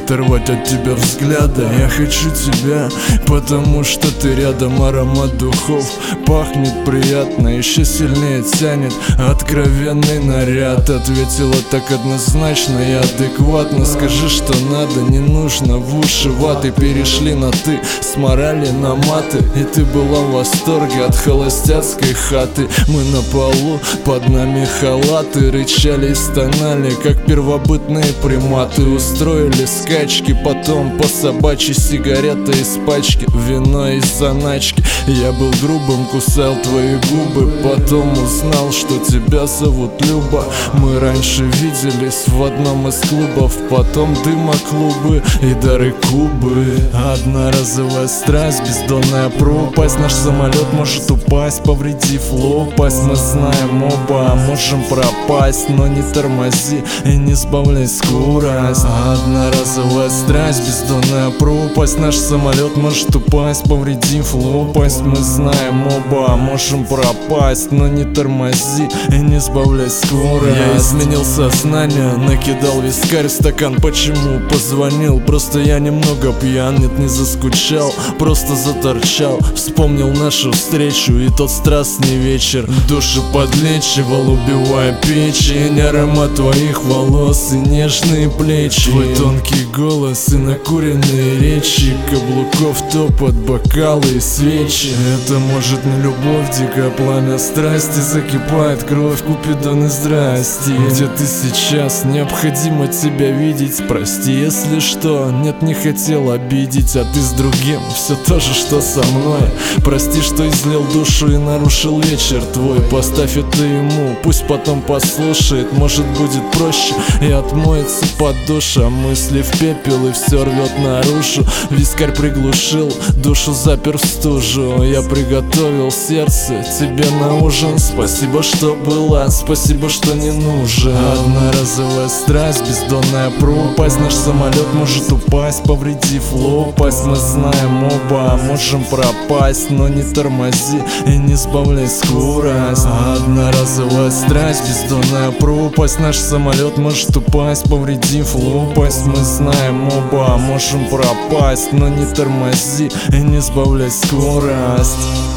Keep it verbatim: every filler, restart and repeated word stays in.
оторвать от тебя взгляда. Я хочу тебя, потому что ты рядом. Аромат духов пахнет приятно, еще сильнее тянет откровенный наряд. Ответила так однозначно и адекватно: скажи, что надо, не нужно в уши ваты. Перешли на ты с морали на маты, и ты была в восторге от холостяцкой хаты. Мы на полу, под нами халаты, рычали и стонали, как первобытные приматы. Устроили скачки, потом по собачьей сигарета из пачки, вино из заначки. Я был грубым, кусал твои губы, потом узнал, что тебя зовут Люба. Мы раньше виделись в одном из клубов, потом дыма клубы и дары Кубы. Одноразовая страсть, бездонная пропасть. Наш самолет может упасть, повредив лопасть. Мы знаем оба, можем пропасть, но не тормози и не сбавляй скорость. Одноразовая страсть, бездонная пропасть. Наш самолет может упасть, повредив лопасть. Мы знаем оба, можем пропасть, но не тормози и не сбавляй скорость. Я изменил сознание, накидал вискарь в стакан. Почему позвонил? Просто я немного пьян. Нет, не заскучал, просто заторчал. Вспомнил нашу встречу и тот страстный вечер. Душу подлечивал, убивая печень. Аромат твоих волос и нежные плечи, твой тонкий голос и накуренные речи, каблуков топот, бокалы и свечи. Это может не любовь, дикое пламя страсти. Закипает кровь, Купидон и здрасти. Где ты сейчас? Необходимо тебя видеть. Прости, если что, нет, не хотел обидеть. А ты с другим, все то же, что со мной. Прости, что излил душу и нарушил вечер твой. Поставь это ему, пусть потом послушает. Может, будет проще и отмоется под душ. А мысли в пепел и все рвет наружу. Вискарь приглушил, душу запер в стужу. Я приготовил сердце тебе на ужин. Спасибо, что была, спасибо, что не нужен. Одноразовая страсть, бездонная пропасть. Наш самолет может упасть, повредив лопасть. Мы знаем оба, можем пропасть, но не тормози и не сбавляй скорость. Одноразовая страсть, бездонная пропасть. Наш самолет может упасть, повредив лопасть. Мы знаем оба, можем пропасть, но не тормози и не сбавляй скорость.